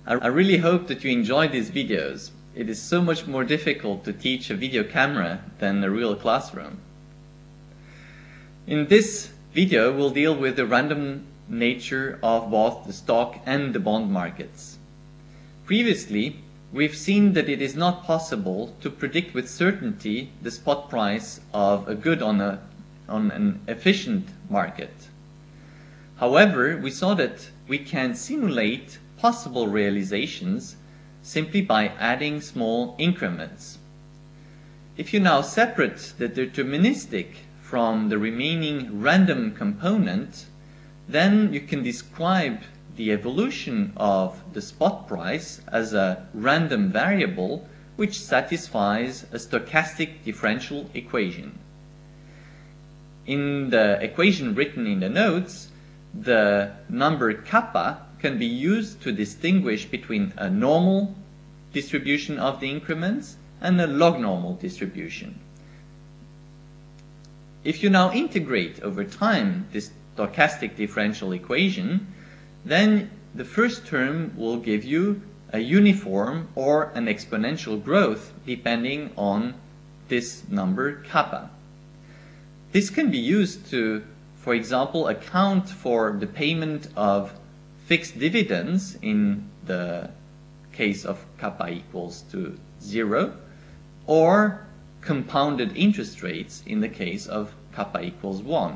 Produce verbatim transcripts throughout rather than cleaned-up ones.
I really hope that you enjoy these videos. It is so much more difficult to teach a video camera than a real classroom. In this video, we'll deal with the random nature of both the stock and the bond markets. Previously, we've seen that it is not possible to predict with certainty the spot price of a good on, a, on an efficient market. However, we saw that we can simulate possible realizations simply by adding small increments. If you now separate the deterministic from the remaining random component, then you can describe the evolution of the spot price as a random variable which satisfies a stochastic differential equation. In the equation written in the notes, the number kappa can be used to distinguish between a normal distribution of the increments and a log normal distribution. If you now integrate over time this stochastic differential equation, then the first term will give you a uniform or an exponential growth depending on this number kappa. This can be used to, for example, account for the payment of fixed dividends in the case of kappa equals to zero, or compounded interest rates in the case of kappa equals one.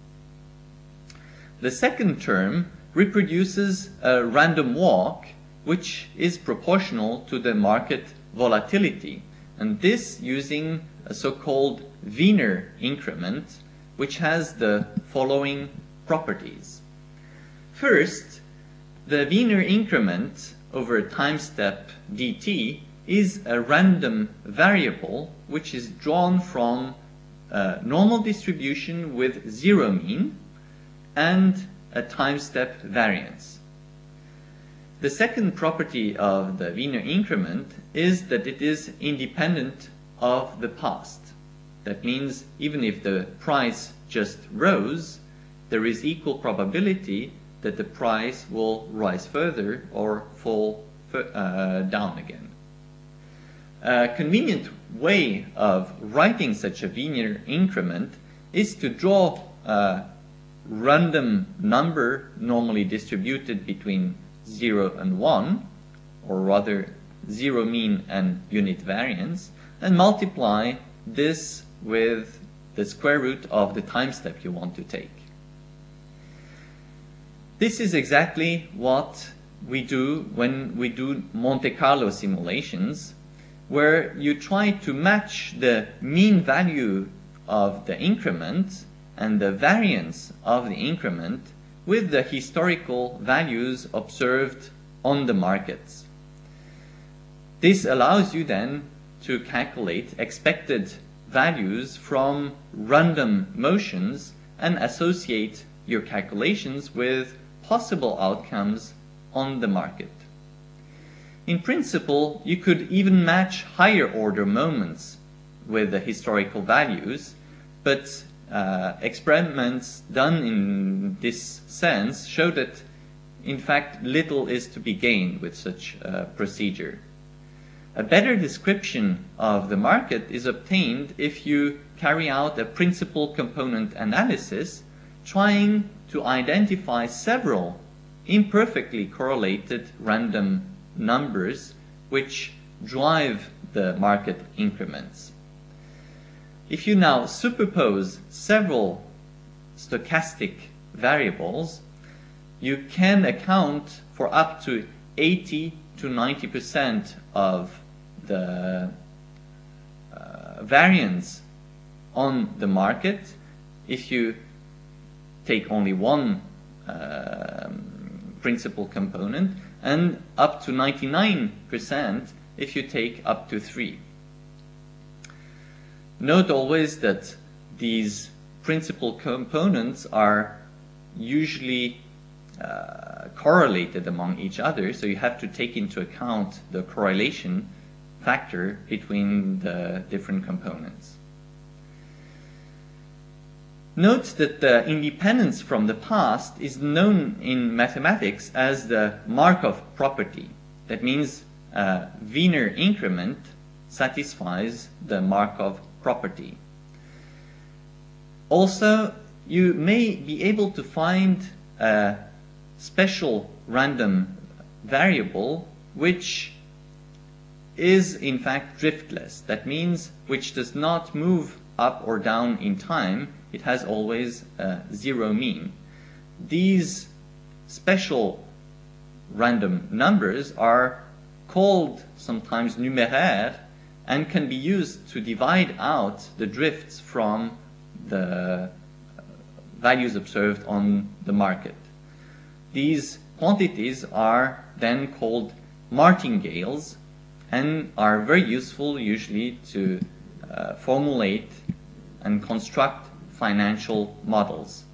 The second term reproduces a random walk which is proportional to the market volatility, and this using a so-called Wiener increment which has the following properties. First, the Wiener increment over a time step dt is a random variable which is drawn from a normal distribution with zero mean and a time step variance. The second property of the Wiener increment is that it is independent of the past. That means even if the price just rose, there is equal probability that the price will rise further or fall uh, down again. A convenient way of writing such a Wiener increment is to draw a random number normally distributed between zero and one, or rather zero mean and unit variance, and multiply this with the square root of the time step you want to take. This is exactly what we do when we do Monte Carlo simulations, where you try to match the mean value of the increment and the variance of the increment with the historical values observed on the markets. This allows you then to calculate expected values from random motions and associate your calculations with possible outcomes on the market. In principle, you could even match higher order moments with the historical values, but uh, experiments done in this sense show that in fact little is to be gained with such a procedure. A better description of the market is obtained if you carry out a principal component analysis, trying to identify several imperfectly correlated random numbers which drive the market increments. If you now superpose several stochastic variables, you can account for up to eighty to ninety percent of the uh, variance on the market if you take only one uh, principal component, and up to ninety-nine percent if you take up to three. Note always that these principal components are usually uh, correlated among each other, so you have to take into account the correlation factor between the different components. Note that the independence from the past is known in mathematics as the Markov property. That means a Wiener increment satisfies the Markov property. Also, you may be able to find a special random variable which is in fact driftless. That means which does not move up or down in time. It has always a zero mean. These special random numbers are called sometimes numéraires and can be used to divide out the drifts from the values observed on the market. These quantities are then called martingales and are very useful usually to uh, formulate and construct financial models.